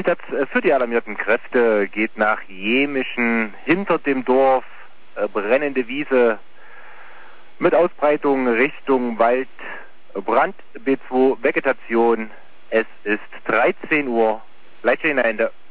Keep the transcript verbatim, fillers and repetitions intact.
Einsatz für die alarmierten Kräfte geht nach Jemischen, hinter dem Dorf, äh, brennende Wiese mit Ausbreitung Richtung Wald, Brand B zwei, Vegetation. Es ist dreizehn Uhr, Leitstelle Ende.